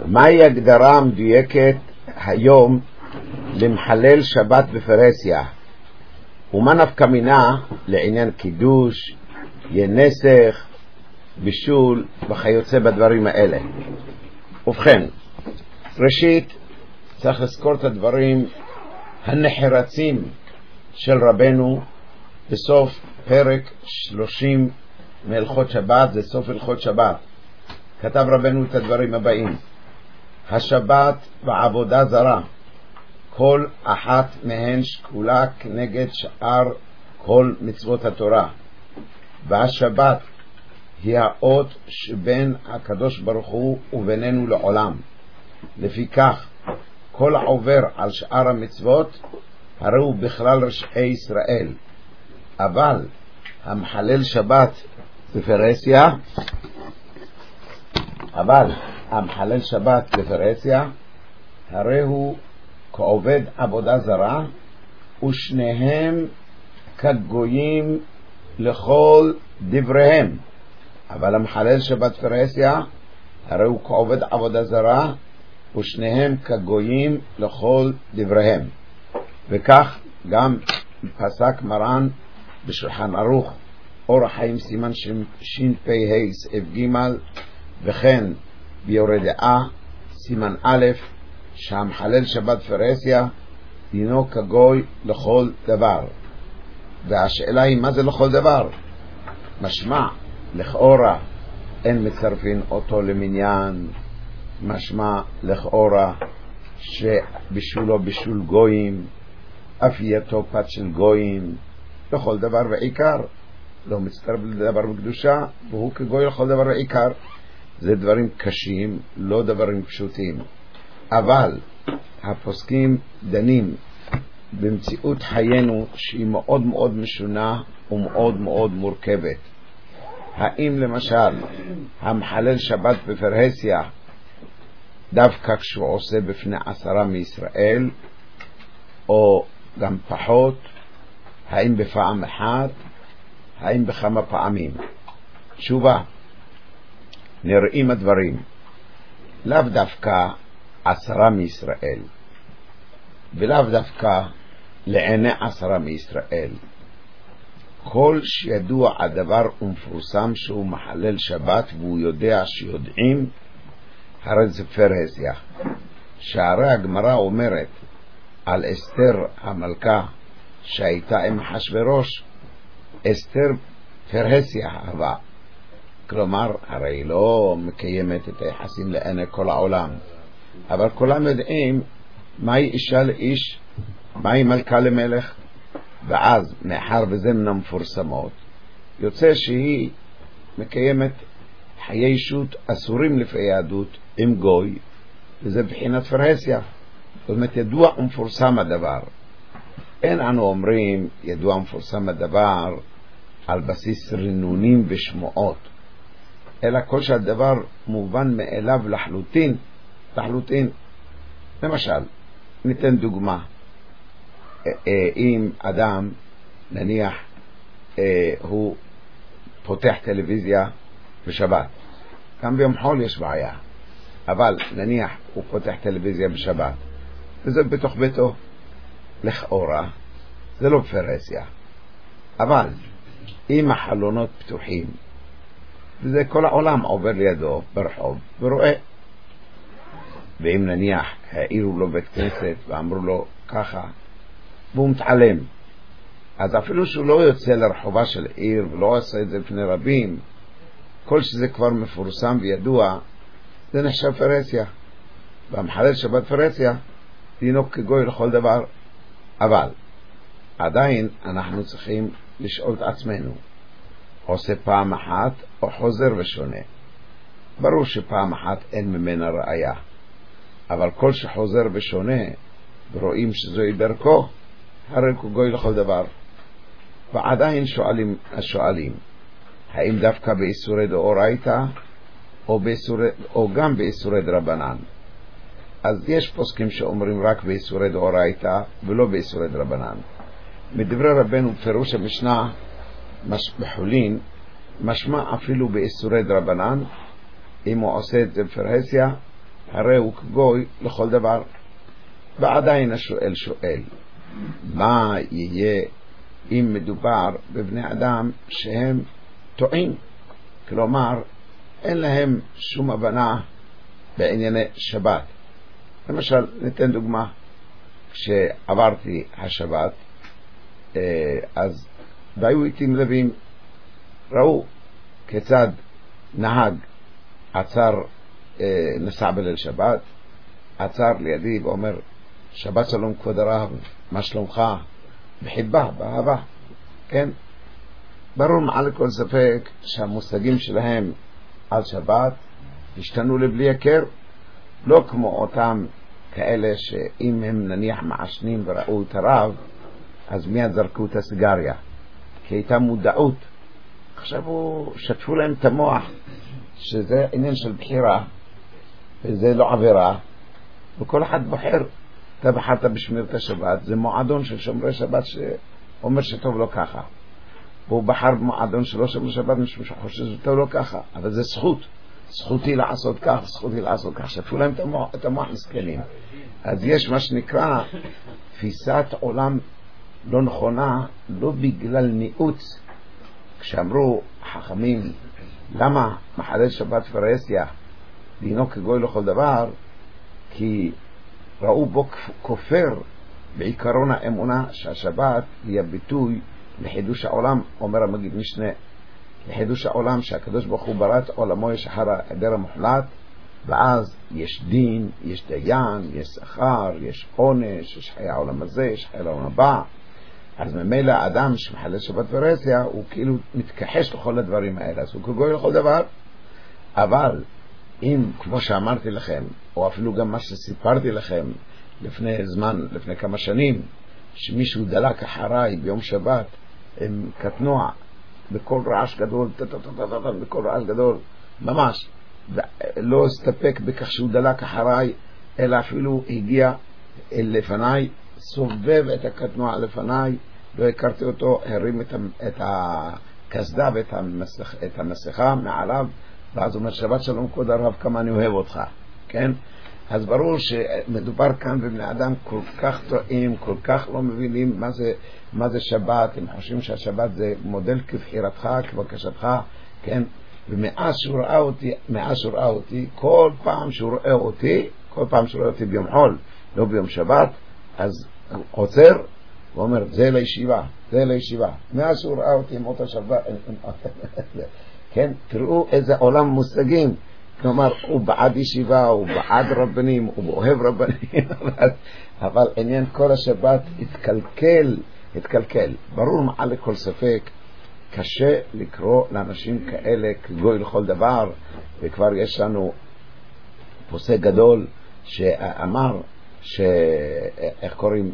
מהי הגדרה המדויקת היום למחלל שבת בפרהסיה? ומה נפקא מינה לעניין קידוש, ינסך, בישול וכיוצא בדברים האלה? ובכן, ראשית צריך לזכור את הדברים הנחרצים של רבנו בסוף פרק 30 מהלכות שבת. זה סוף הלכות שבת. כתב רבנו את הדברים הבאים: השבת ועבודה זרה, כל אחת מהן שקולה כנגד שאר כל מצוות התורה, והשבת היא האות שבין הקדוש ברוך הוא ובינינו לעולם. לפיכך כל העובר על שאר המצוות הרי הוא בכלל רשעי ישראל, אבל המחלל שבת בפרהסיה הרי הוא כעובד עבודה זרה, ושניהם כגויים לכל דבריהם. אבל המחלל שבת בפרהסיה הרי הוא כעובד עבודה זרה, ושניהם כגויים לכל דבריהם. וכך גם פסק מרן בשולחן ערוך אור החיים סימן ש"פ סעיף ג', וכן ביורה דעה סימן א', שהמחלל שבת בפרהסיה דינו כגוי לכל דבר. והשאלה היא, מה זה לכל דבר? משמע לכאורה אין מצרפין אותו למניין, משמע לכאורה שבשולו בשול גויים, אפייתו פת של גויים, לכל דבר ועיקר, לא מצטרף לדבר בקדושה, והוא כגוי לכל דבר ועיקר. זה דברים קשים, לא דברים פשוטים. אבל הפוסקים דנים במציאות חיינו שהיא מאוד מאוד משונה ומאוד מאוד מורכבת. האם למשל המחלל שבת בפרהסיה דווקא כשהוא עושה בפני 10 מישראל, או גם פחות? האם בפעם אחת? האם בכמה פעמים? תשובה, נראים הדברים לאו דווקא 10 מישראל, ולאו דווקא לעיני 10 מישראל. כל שידוע הדבר ומפורסם שהוא מחלל שבת, והוא יודע שיודעים, הרי זה פרהסיה. שהרי הגמרא אומרת על אסתר המלכה שהייתה עם אחשוורוש, אסתר פרהסיה אהבה. כלומר, הרי לא מקיימת את היחסים לעיני כל העולם, אבל כולם יודעים מהי אישה לאיש, מהי מלכה למלך. ואז מאחר וזה מן המפורסמות, יוצא שהיא מקיימת חיי אישות אסורים לפי יהדות עם גוי, וזה בחינת פרהסיה. זאת אומרת, ידוע ומפורסם הדבר. אין אנו אומרים ידוע ומפורסם הדבר על בסיס רנונים ושמועות, אלא כל שהדבר מובן מאליו לחלוטין. למשל, ניתן דוגמה. אם אדם נניח הוא פותח טלוויזיה בשבת, גם ביום חול יש בעיה, אבל נניח הוא פותח טלוויזיה בשבת וזה בתוך ביתו, לכאורה זה לא פרהסיה. אבל אם החלונות פתוחים וזה כל העולם עובר לידו ברחוב ורואה, ואם נניח העירו לו בית כנסת ואמרו לו ככה והוא מתעלם, אז אפילו שהוא לא יוצא לרחובה של עיר ולא עושה את זה לפני רבים, כל שזה כבר מפורסם וידוע, זה נחשב פרהסיה. והמחלל שבת פרהסיה דינו כגוי לכל דבר. אבל עדיין אנחנו צריכים לשאול את עצמנו, עושה פעם אחת או חוזר ושונה? ברור שפעם אחת אין ממנה ראיה, אבל כל שחוזר ושונה ורואים שזוהי דרכו, הרי כגוי לכל דבר. ועדיין שואלים השואלים, האם דווקא באיסורי דאורייתא או גם באיסורי דרבנן? אז יש פוסקים שאומרים רק באיסורי דאורייתא ולא באיסורי דרבנן. מדברי רבנו פירוש המשנה בחולין, משמע אפילו באיסורי דרבנן, אם הוא עושה את זה בפרהסיה, הרי הוא כגוי לכל דבר. ועדיין השואל שואל, מה יהיה אם מדובר בבני אדם שהם טועים? כלומר, אין להם שום הבנה בענייני שבת. למשל, ניתן דוגמה, כשעברתי השבת, אז והיו איתי מלווים, ראו כיצד נהג עצר, נסע בליל שבת, עצר לידי ואומר, שבת שלום כבוד הרב, מה שלומך? בחיבה, באהבה. כן? ברור מעל כל ספק שהמושגים שלהם על שבת השתנו לבלי הכר, לא כמו אותם כאלה שאם הם נניח מעשנים וראו את הרב, אז מיד זרקו את הסיגריה, כי הייתה מודעות. עכשיו שטפו להם את המוח שזה עניין של בחירה וזה לא עבירה, וכל אחד בוחר. אתה בחרת בשמירת השבת, זה מועדון של שומרי שבת שאומר שטוב לא ככה, והוא בחר במועדון שלא שומר שבת משום שחושב שזה טוב לא ככה, אבל זה זכותי לעשות כך, זכותי לעשות כך. שטפו להם את המוח מסכנים. אז יש מה שנקרא תפיסת עולם לא נכונה, לא בגלל ניעוץ. כשאמרו חכמים למה מחלל שבת פרהסיה דינו כגוי לכל דבר, כי ראו בו כופר בעיקרון האמונה שהשבת היא הביטוי לחידוש העולם. אומר המגיד משנה, לחידוש העולם שהקדוש ברוך הוא ברא את עולמו יש אחר ההיעדר המוחלט, ואז יש דין, יש דיין, יש שכר, יש עונש, יש חיי העולם הזה, יש חיי העולם הבא. אז ממילא האדם שמחלל שבת פרהסיה הוא כאילו מתכחש לכל הדברים האלה, אז הוא כגוי לכל דבר. אבל אם כמו שאמרתי לכם, או אפילו גם מה שסיפרתי לכם לפני זמן, לפני כמה שנים, שמישהו דלק אחריי ביום שבת עם קטנוע בכל רעש גדול, בכל רעש גדול ממש, לא הסתפק בכך שהוא דלק אחריי, אלא אפילו הגיע לפניי, סובב את הקטנוע לפניי, לא הכרתי אותו, הרים את הקסדה ואת המסכה מעליו, ואז אומר שבת שלום כבוד הרב, כמה אני אוהב אותך. כן? אז ברור שמדובר כאן בבני אדם כל כך טועים, כל כך לא מבינים מה זה שבת. הם חושבים שהשבת זה מודל כבחירתך, כבקשתך. כן? ומאז שהוא ראה אותי, כל פעם שהוא רואה אותי ביום חול, לא ביום שבת, אז הוא עוצר ואומר, זה לישיבה. מאז שהוא ראה אותי עם אותה שבת. כן? תראו איזה עולם מושגים. כלומר, הוא בעד ישיבה, הוא בעד רבנים, הוא אוהב רבנים, אבל עניין כל השבת התקלקל. ברור מעל לכל ספק, קשה לקרוא לאנשים כאלה כגוי לכל דבר, וכבר יש לנו פוסק גדול שאמר, איך קוראים,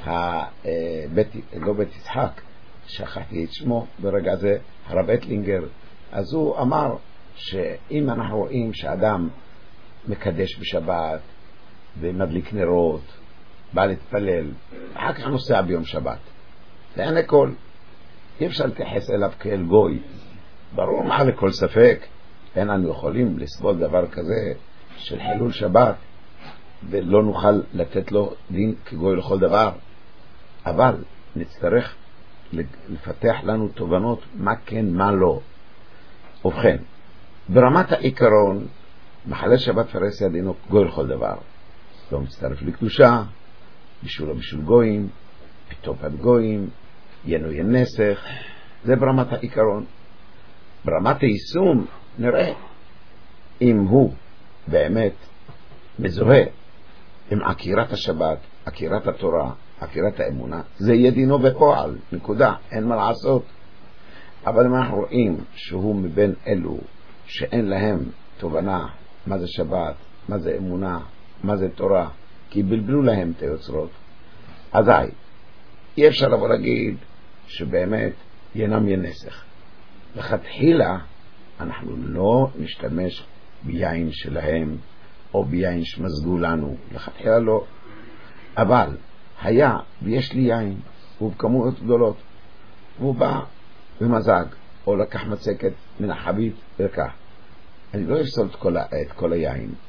לא בית יצחק, שכחתי את שמו ברגע זה, הרב אטלינגר, אז הוא אמר שאם אנחנו רואים שאדם מקדש בשבת ומדליק נרות, בא להתפלל, אחר כך נוסע ביום שבת, לעין הכל, אי אפשר להתייחס אליו כאל גוי. ברור מעל לכל ספק, אין אנו יכולים לסבול דבר כזה של חילול שבת, ולא נוכל לתת לו דין כגוי לכל דבר, אבל נצטרך לפתח לנו תובנות מה כן מה לא. ובכן, ברמת העיקרון, מחלל שבת פרהסיה דינו גוי לכל דבר. לא מצטרף לקדושה, בישול גויים, פתופת גויים, ינוי נסך. זה ברמת העיקרון. ברמת היישום נראה אם הוא באמת מזוהה עם עקירת השבת, עקירת התורה, עקירת האמונה, זה יהיה דינו בפועל, נקודה, אין מה לעשות. אבל אם אנחנו רואים שהוא מבין אלו שאין להם תובנה מה זה שבת, מה זה אמונה, מה זה תורה, כי בלבלו להם את היוצרות, אזי אי אפשר לבוא להגיד שבאמת ינם ינסך. לכתחילה אנחנו לא נשתמש ביין שלהם או ביין שמזגו לנו, לכתחילה לא. אבל היה ויש לי יין והוא בכמויות גדולות, והוא בא ומזג או לקח מצקת מן החבית ולקח, אני לא אפסול את כל היין,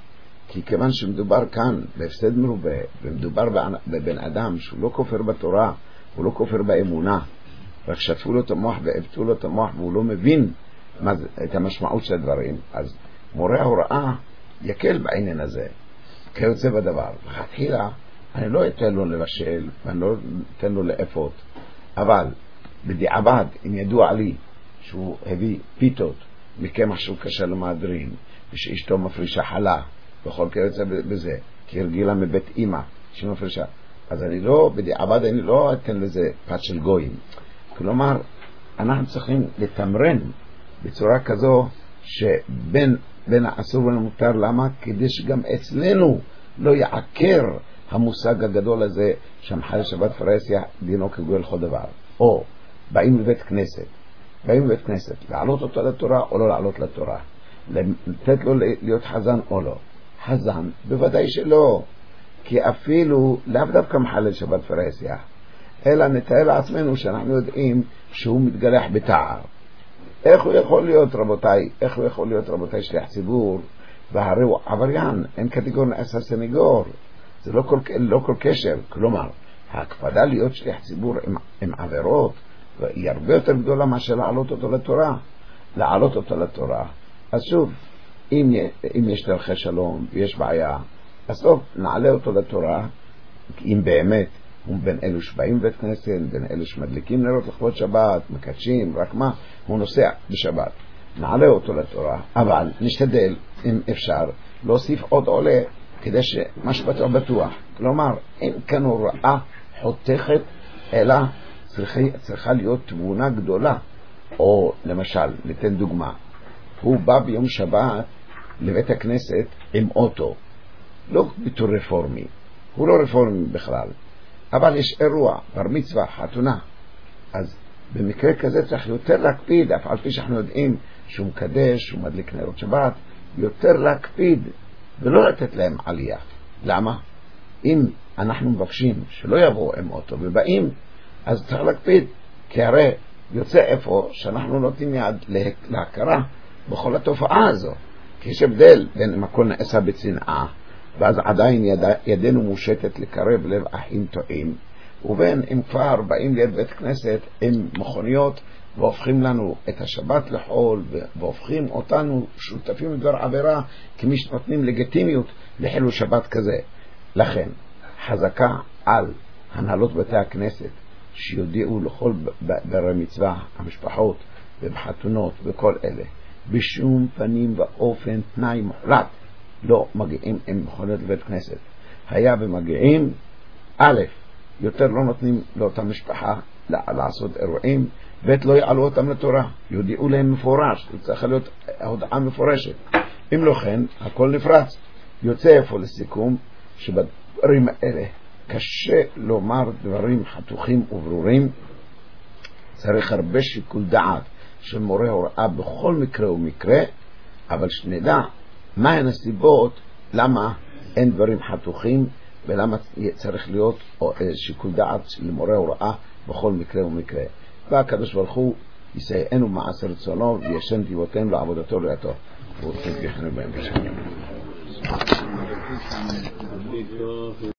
כי כיוון שמדובר כאן בהפסד מרובה, ומדובר בבן אדם שהוא לא כופר בתורה, הוא לא כופר באמונה, רק שטפו לו את המוח והפתו לו את המוח והוא לא מבין את המשמעות של הדברים, אז מורה ההוראה יקל בעניין הזה כיוצא בדבר. לכתחילה אני לא אתן לו לבשל ואני לא אתן לו לאפות, אבל בדיעבד אם ידוע לי שהוא הביא פיתות מקמח שהוא קשה למהדרין ושאשתו מפרישה חלה וכל כיוצא בזה כי הרגילה מבית אמא שמפרישה, אז אני לא, בדיעבד אני לא אתן לזה פת של גויים. כלומר אנחנו צריכים לתמרן בצורה כזו שבין האסור והמותר. למה? כדי שגם אצלנו לא יעקר המושג הגדול הזה שמחלל שבת פרהסיה דינו כגואל לכל דבר. או באים לבית כנסת, לעלות אותו לתורה או לא לעלות לתורה, לתת לו להיות חזן או לא. חזן בוודאי שלא, כי אפילו לאו דווקא מחלל שבת פרהסיה, אלא נתאר לעצמנו שאנחנו יודעים שהוא מתגלח בתער. איך הוא יכול להיות רבותיי שליח ציבור, והרי הוא עבריין, אין קטגור נעשה סניגור, זה לא כל קשר. כלומר ההקפדה להיות שליח ציבור עם עבירות היא הרבה יותר גדולה מאשר להעלות אותו לתורה. אז שוב, אם יש דרכי שלום ויש בעיה, אז טוב, נעלה אותו לתורה, אם באמת הוא בין אלו שבאים בית כנסת, בין אלו שמדליקים נרות לכבוד שבת, מקדשים, רק מה, הוא נוסע בשבת, נעלה אותו לתורה, אבל נשתדל אם אפשר להוסיף עוד עולה כדי שמשפטו בטוח. כלומר אין כאן הוראה חותכת, אלא צריכה להיות תבונה גדולה. או למשל, ניתן דוגמה, הוא בא ביום שבת לבית הכנסת עם אוטו, לא בתור רפורמי, הוא לא רפורמי בכלל, אבל יש אירוע, בר מצווה, חתונה, אז במקרה כזה צריך יותר להקפיד, אף על פי שאנחנו יודעים שהוא מקדש, הוא מדליק נרות שבת, יותר להקפיד ולא לתת להם עלייה. למה? אם אנחנו מבקשים שלא יבואו עם אוטו ובאים, אז צריך להקפיד, כי הרי יוצא איפה שאנחנו נותנים יד להכרה בכל התופעה הזו, כי יש הבדל בין אם הכל נעשה בצנעה ואז עדיין ידנו מושטת לקרב לב אחים טועים, ובין אם כבר באים ליד בית כנסת עם מכוניות והופכים לנו את השבת לחול והופכים אותנו שותפים לדבר עבירה, כמי שנותנים לגיטימיות לחילול שבת כזה. לכן חזקה על הנהלות בתי הכנסת שיודיעו לכל ברי מצווה, המשפחות ובחתונות וכל אלה, בשום פנים ואופן תנאי מוחלט לא מגיעים עם מכוניות לבית כנסת. היה ומגיעים, א', יותר לא נותנים לאותה משפחה לעשות אירועים, ב', לא יעלו אותם לתורה, יודיעו להם מפורש, צריך להיות הודעה מפורשת. אם לא כן, הכל נפרץ. יוצא איפה לסיכום שבדברים האלה קשה לומר דברים חתוכים וברורים, צריך הרבה שיקול דעת של מורה הוראה בכל מקרה ומקרה, אבל שנדע מהן הסיבות למה אין דברים חתוכים ולמה צריך להיות שיקול דעת של מורה הוראה בכל מקרה ומקרה. והקדוש ברוך הוא יסייענו מעשה רצונו וישן דיבותינו לעבודתו ראייתו. והוא תשגיחנו בהם בשם.